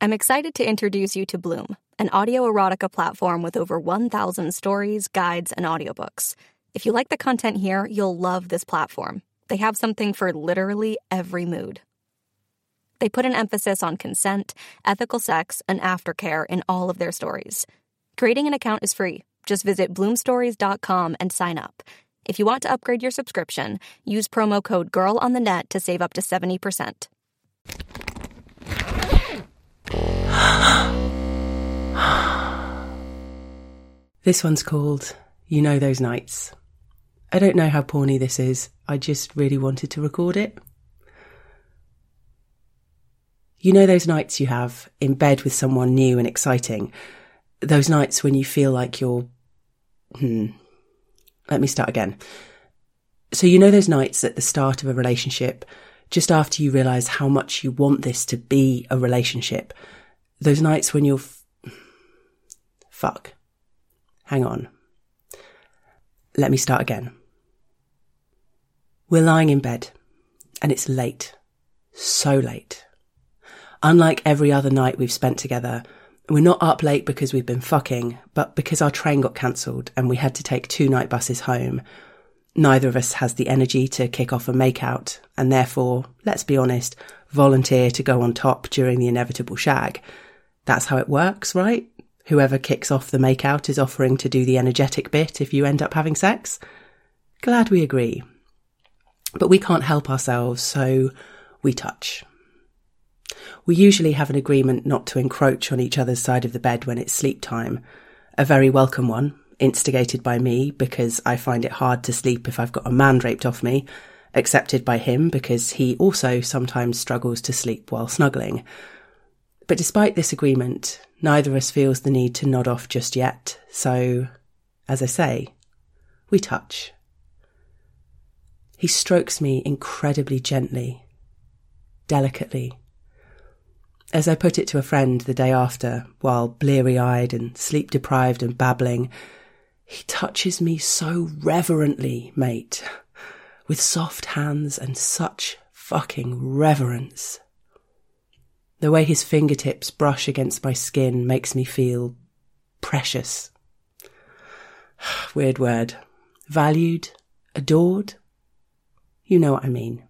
I'm excited to introduce you to Bloom, an audio erotica platform with over 1,000 stories, guides, and audiobooks. If you like the content here, you'll love this platform. They have something for literally every mood. They put an emphasis on consent, ethical sex, and aftercare in all of their stories. Creating an account is free. Just visit bloomstories.com and sign up. If you want to upgrade your subscription, use promo code GIRLONTHENET to save up to 70%. This one's called You Know Those Nights. I don't know how porny this is. I just really wanted to record it. You know those nights you have in bed with someone new and exciting. Those nights when you feel like you're... Let me start again. So you know those nights at the start of a relationship, just after you realise how much you want this to be a relationship. Those nights when you're... Fuck. Hang on. Let me start again. We're lying in bed, and it's late. So late. Unlike every other night we've spent together, we're not up late because we've been fucking, but because our train got cancelled and we had to take 2 night buses home. Neither of us has the energy to kick off a makeout, and therefore, let's be honest, volunteer to go on top during the inevitable shag. That's how it works, right? Whoever kicks off the makeout is offering to do the energetic bit if you end up having sex. Glad we agree. But we can't help ourselves, so we touch. We usually have an agreement not to encroach on each other's side of the bed when it's sleep time. A very welcome one, instigated by me because I find it hard to sleep if I've got a man draped off me, accepted by him because he also sometimes struggles to sleep while snuggling. But despite this agreement, neither of us feels the need to nod off just yet, so, as I say, we touch. He strokes me incredibly gently, delicately. As I put it to a friend the day after, while bleary-eyed and sleep-deprived and babbling, he touches me so reverently, mate, with soft hands and such fucking reverence. The way his fingertips brush against my skin makes me feel precious. Weird word. Valued? Adored? You know what I mean.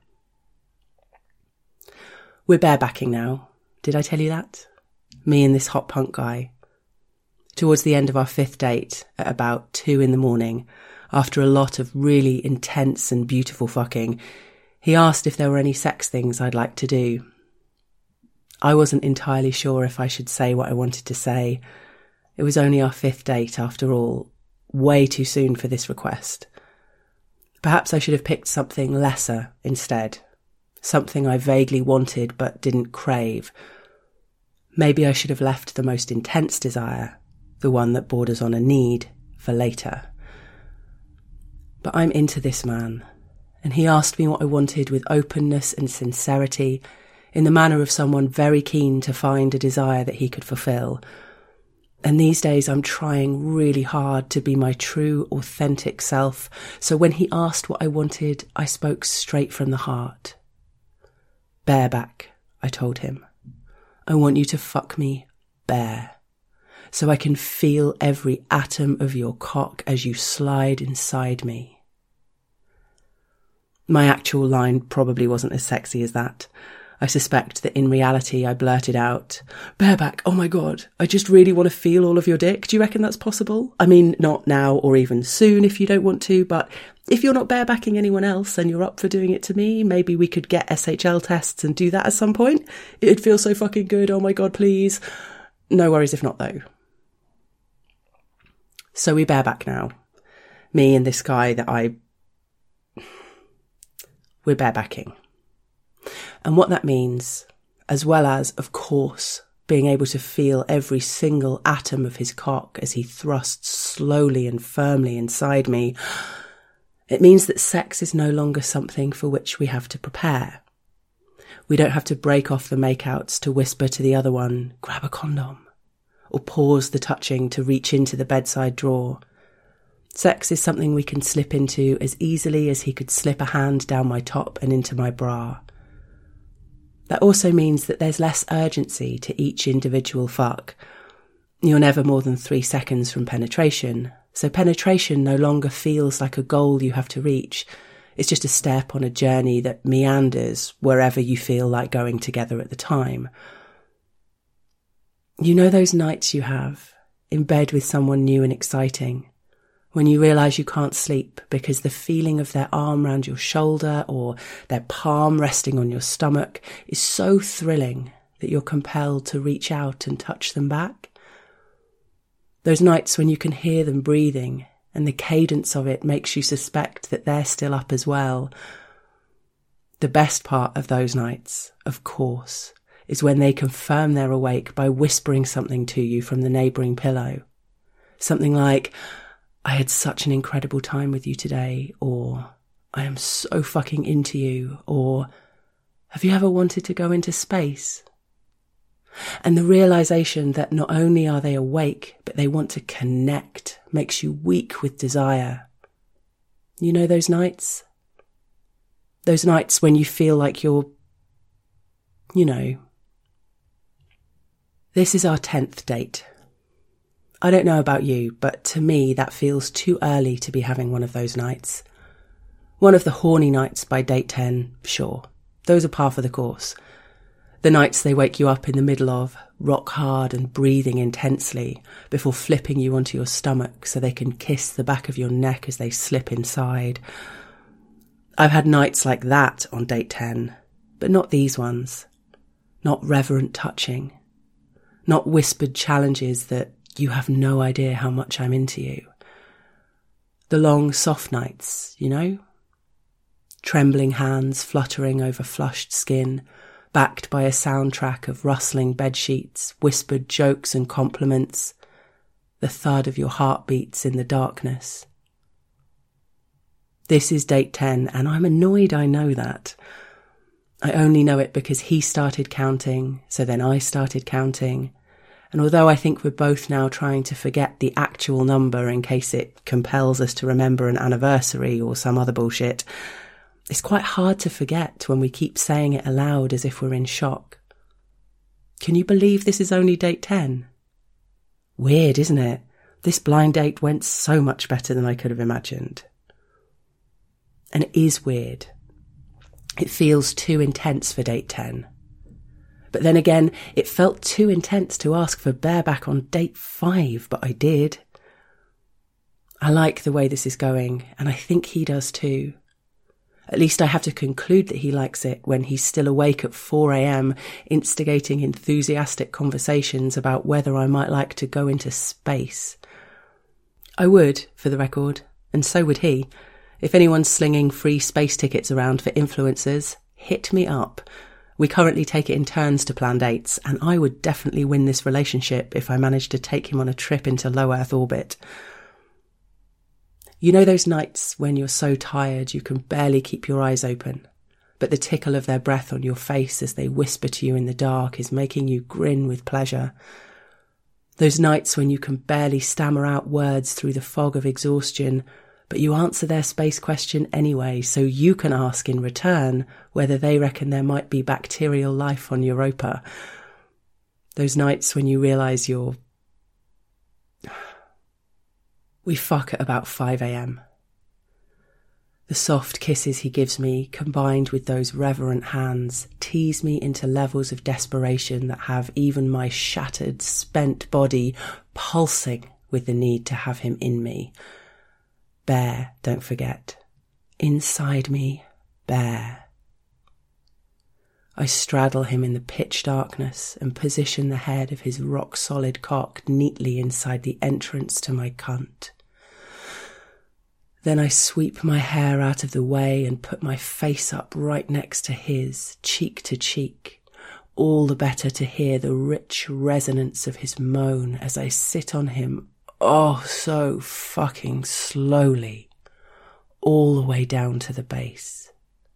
We're barebacking now. Did I tell you that? Me and this hot punk guy. Towards the end of our 5th date, at about 2 a.m, after a lot of really intense and beautiful fucking, he asked if there were any sex things I'd like to do. I wasn't entirely sure if I should say what I wanted to say. It was only our 5th date, after all. Way too soon for this request. Perhaps I should have picked something lesser instead. Something I vaguely wanted but didn't crave. Maybe I should have left the most intense desire, the one that borders on a need, for later. But I'm into this man, and he asked me what I wanted with openness and sincerity, in the manner of someone very keen to find a desire that he could fulfill. And these days I'm trying really hard to be my true, authentic self, so when he asked what I wanted, I spoke straight from the heart. Bareback, I told him. I want you to fuck me bare, so I can feel every atom of your cock as you slide inside me. My actual line probably wasn't as sexy as that. I suspect that in reality I blurted out, "Bareback, oh my God, I just really want to feel all of your dick. Do you reckon that's possible? I mean, not now or even soon if you don't want to, but if you're not barebacking anyone else and you're up for doing it to me, maybe we could get SHL tests and do that at some point. It'd feel so fucking good, oh my God, please." No worries if not, though. So we bareback now. Me and this guy that we're barebacking. And what that means, as well as, of course, being able to feel every single atom of his cock as he thrusts slowly and firmly inside me, it means that sex is no longer something for which we have to prepare. We don't have to break off the makeouts to whisper to the other one, "Grab a condom," or pause the touching to reach into the bedside drawer. Sex is something we can slip into as easily as he could slip a hand down my top and into my bra. That also means that there's less urgency to each individual fuck. You're never more than 3 seconds from penetration, so penetration no longer feels like a goal you have to reach. It's just a step on a journey that meanders wherever you feel like going together at the time. You know those nights you have, in bed with someone new and exciting, when you realise you can't sleep because the feeling of their arm round your shoulder or their palm resting on your stomach is so thrilling that you're compelled to reach out and touch them back? Those nights when you can hear them breathing and the cadence of it makes you suspect that they're still up as well. The best part of those nights, of course, is when they confirm they're awake by whispering something to you from the neighbouring pillow. Something like, "I had such an incredible time with you today," or "I am so fucking into you," or "Have you ever wanted to go into space?" And the realisation that not only are they awake, but they want to connect makes you weak with desire. You know those nights? Those nights when you feel like you're, This is our 10th date. I don't know about you, but to me that feels too early to be having one of those nights. One of the horny nights by date 10, sure. Those are par for the course. The nights they wake you up in the middle of, rock hard and breathing intensely, before flipping you onto your stomach so they can kiss the back of your neck as they slip inside. I've had nights like that on date 10, but not these ones. Not reverent touching. Not whispered challenges that you have no idea how much I'm into you. The long, soft nights, Trembling hands fluttering over flushed skin, backed by a soundtrack of rustling bedsheets, whispered jokes and compliments, the thud of your heartbeats in the darkness. This is date 10, and I'm annoyed I know that. I only know it because he started counting, so then I started counting. And although I think we're both now trying to forget the actual number in case it compels us to remember an anniversary or some other bullshit, it's quite hard to forget when we keep saying it aloud as if we're in shock. Can you believe this is only date 10? Weird, isn't it? This blind date went so much better than I could have imagined. And it is weird. It feels too intense for date 10. But then again, it felt too intense to ask for bareback on date 5, but I did. I like the way this is going, and I think he does too. At least I have to conclude that he likes it when he's still awake at 4 a.m, instigating enthusiastic conversations about whether I might like to go into space. I would, for the record, and so would he. If anyone's slinging free space tickets around for influencers, hit me up. We currently take it in turns to plan dates, and I would definitely win this relationship if I managed to take him on a trip into low Earth orbit. You know those nights when you're so tired you can barely keep your eyes open, but the tickle of their breath on your face as they whisper to you in the dark is making you grin with pleasure. Those nights when you can barely stammer out words through the fog of exhaustion, but you answer their space question anyway, so you can ask in return whether they reckon there might be bacterial life on Europa. Those nights when you realise We fuck at about 5 a.m. The soft kisses he gives me, combined with those reverent hands, tease me into levels of desperation that have even my shattered, spent body pulsing with the need to have him in me. Bare, don't forget. Inside me, bare. I straddle him in the pitch darkness and position the head of his rock-solid cock neatly inside the entrance to my cunt. Then I sweep my hair out of the way and put my face up right next to his, cheek to cheek, all the better to hear the rich resonance of his moan as I sit on him, oh, so fucking slowly, all the way down to the base.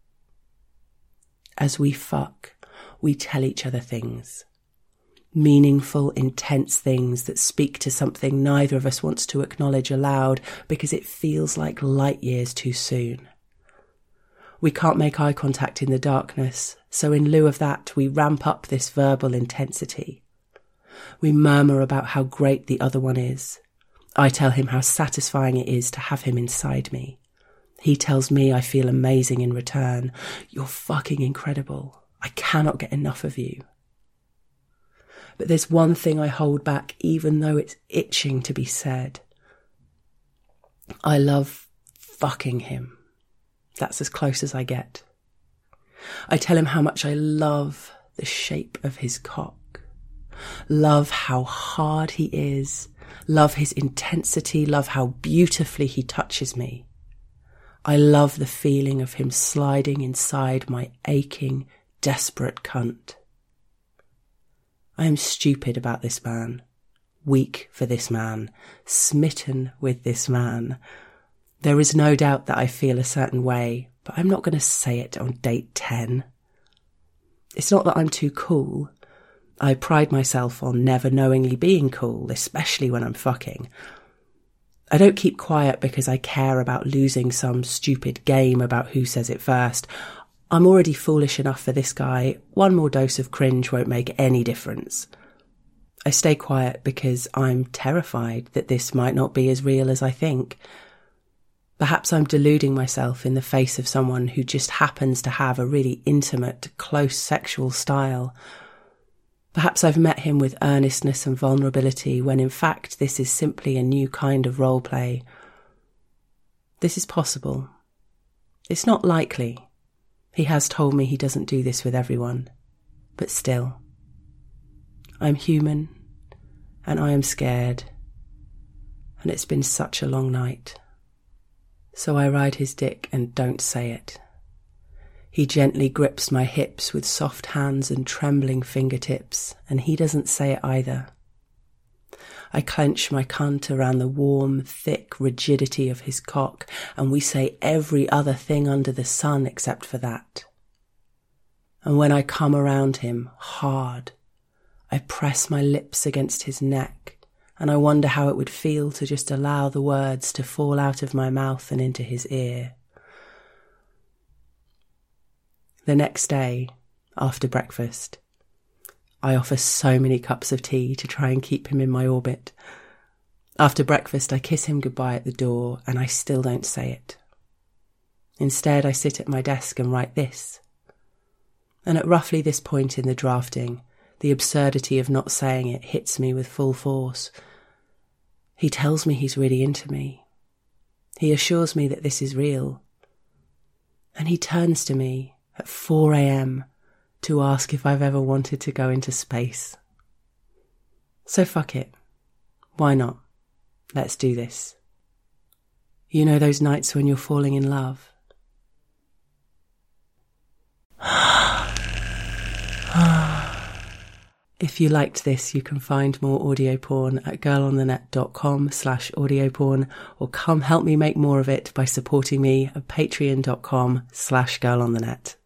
As we fuck, we tell each other things. Meaningful, intense things that speak to something neither of us wants to acknowledge aloud because it feels like light years too soon. We can't make eye contact in the darkness, so in lieu of that, we ramp up this verbal intensity. We murmur about how great the other one is. I tell him how satisfying it is to have him inside me. He tells me I feel amazing in return. You're fucking incredible. I cannot get enough of you. But there's one thing I hold back, even though it's itching to be said. I love fucking him. That's as close as I get. I tell him how much I love the shape of his cock. Love how hard he is. Love his intensity. Love how beautifully he touches me. I love the feeling of him sliding inside my aching, desperate cunt. I am stupid about this man, weak for this man, smitten with this man. There is no doubt that I feel a certain way, but I'm not going to say it on date 10. It's not that I'm too cool. I pride myself on never knowingly being cool, especially when I'm fucking. I don't keep quiet because I care about losing some stupid game about who says it first. I'm already foolish enough for this guy. One more dose of cringe won't make any difference. I stay quiet because I'm terrified that this might not be as real as I think. Perhaps I'm deluding myself in the face of someone who just happens to have a really intimate, close sexual style. Perhaps I've met him with earnestness and vulnerability when in fact this is simply a new kind of role play. This is possible. It's not likely. He has told me he doesn't do this with everyone. But still. I'm human, and I am scared, and it's been such a long night. So I ride his dick and don't say it. He gently grips my hips with soft hands and trembling fingertips, and he doesn't say it either. I clench my cunt around the warm, thick rigidity of his cock, and we say every other thing under the sun except for that. And when I come around him, hard, I press my lips against his neck, and I wonder how it would feel to just allow the words to fall out of my mouth and into his ear. The next day, after breakfast, I offer so many cups of tea to try and keep him in my orbit. After breakfast, I kiss him goodbye at the door, and I still don't say it. Instead, I sit at my desk and write this. And at roughly this point in the drafting, the absurdity of not saying it hits me with full force. He tells me he's really into me. He assures me that this is real. And he turns to me at 4 a.m. to ask if I've ever wanted to go into space. So fuck it. Why not? Let's do this. You know those nights when you're falling in love? If you liked this, you can find more audio porn at girlonthenet.com/audio-porn, or come help me make more of it by supporting me at patreon.com/girlonthenet.